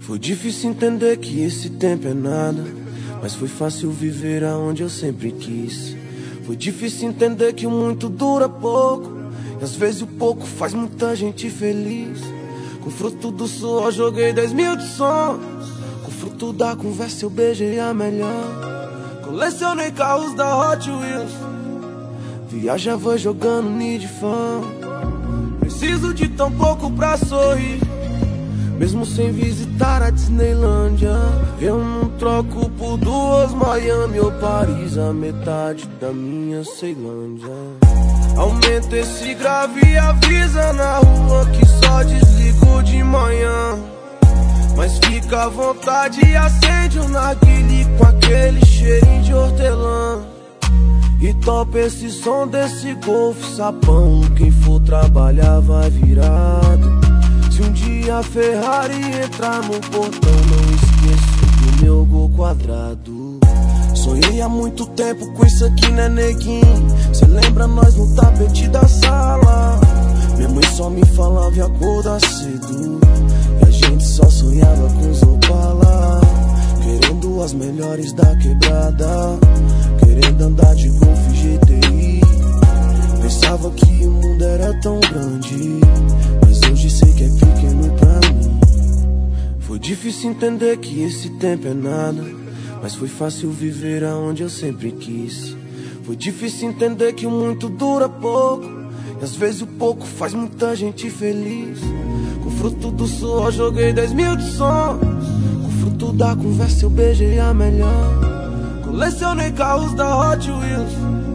Foi difícil entender que esse tempo é nada, mas foi fácil viver aonde eu sempre quis. Foi difícil entender que o muito dura pouco, e às vezes o pouco faz muita gente feliz. Com o fruto do suor joguei 10 mil de sonhos, com o fruto da conversa eu beijei a melhor. Colecionei carros da Hot Wheels, viajava jogando Need Fan. Preciso de tão pouco pra sorrir, mesmo sem visitar a Disneylândia. Eu não troco por duas Miami ou Paris, a metade da minha Ceilândia. Aumenta esse grave e avisa na rua que só desligo de manhã. Mas fica à vontade e acende um narguile com aquele cheirinho de hortelã. E topa esse som desse Golf sapão, quem for trabalhar vai virado. Se um dia a Ferrari entrar no portão, não esqueço do meu Gol quadrado. Sonhei há muito tempo com isso aqui, né, neguinho? Cê lembra nós no tapete da sala? Minha mãe só me falava e acordar cedo, e a gente só sonhava com os Opala. Querendo as melhores da quebrada, querendo andar de Golf GTI. Pensava que o mundo era tão grande, mas hoje sei que é pequeno pra mim. Foi difícil entender que esse tempo é nada, mas foi fácil viver aonde eu sempre quis. Foi difícil entender que o muito dura pouco, e às vezes o pouco faz muita gente feliz. Com o fruto do suor joguei 10 mil de sonhos, com o fruto da conversa eu beijei a melhor. Colecionei carros da Hot Wheels,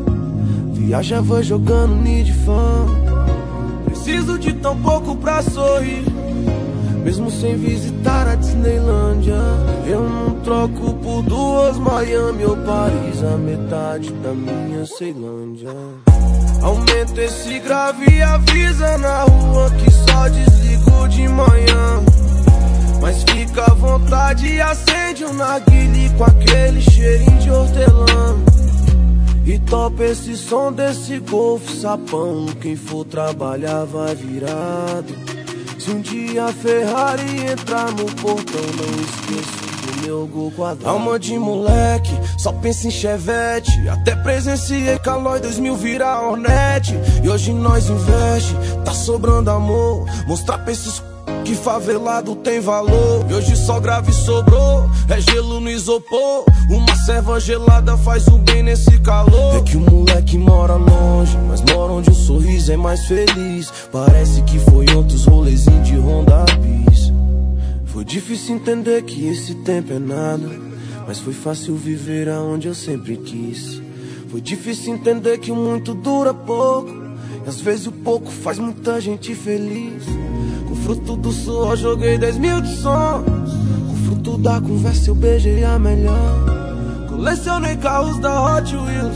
viajava jogando Need Fan. Preciso de tão pouco pra sorrir, mesmo sem visitar a Disneylândia. Eu não troco por duas Miami ou Paris, a metade da minha Ceilândia. Aumenta esse grave e avisa na rua que só desligo de manhã. Mas fica à vontade e acende um narguile com aquele cheirinho de hortelã. E topa esse som desse Golf sapão, quem for trabalhar vai virado. Se um dia a Ferrari entrar no portão, não esqueço do meu Gol quadrado. Alma de moleque, só pensa em Chevette. Até presenciei Calói 2000 virar Hornet. E hoje nós investe, tá sobrando amor. Mostrar pra esses que favelado tem valor. E hoje só grave sobrou, é gelo no isopor. Uma serva gelada faz o bem nesse calor. É que o moleque mora longe, mas mora onde o sorriso é mais feliz. Parece que foi ontem os rolezinhos de Honda Bis. Foi difícil entender que esse tempo é nada, mas foi fácil viver aonde eu sempre quis. Foi difícil entender que o muito dura pouco, e às vezes o pouco faz muita gente feliz. Com o fruto do suor joguei 10 mil de sonhos, com o fruto da conversa eu beijei a melhor. Colecionei carros da Hot Wheels,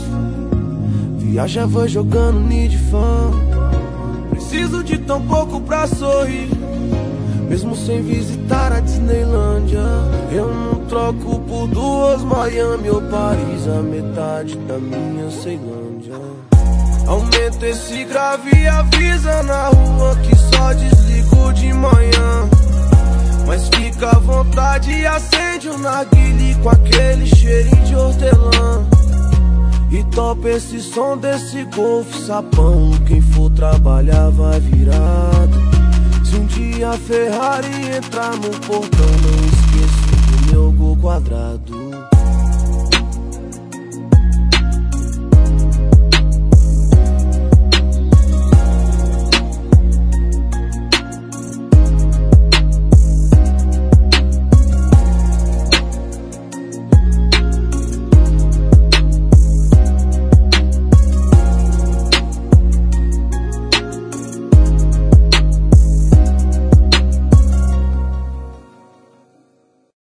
viajava jogando Need Fan. Preciso de tão pouco pra sorrir, mesmo sem visitar a Disneylândia. Eu não troco por duas Miami ou Paris, a metade da minha Ceilândia. Aumenta esse grave e avisa na rua que só desligo de manhã. Mas fica à vontade e acende um narguile com aquele cheirinho de hortelã. E topa esse som desse Golf sapão, quem for trabalhar vai virado. Se um dia a Ferrari entrar no portão, não esqueço do meu Gol quadrado.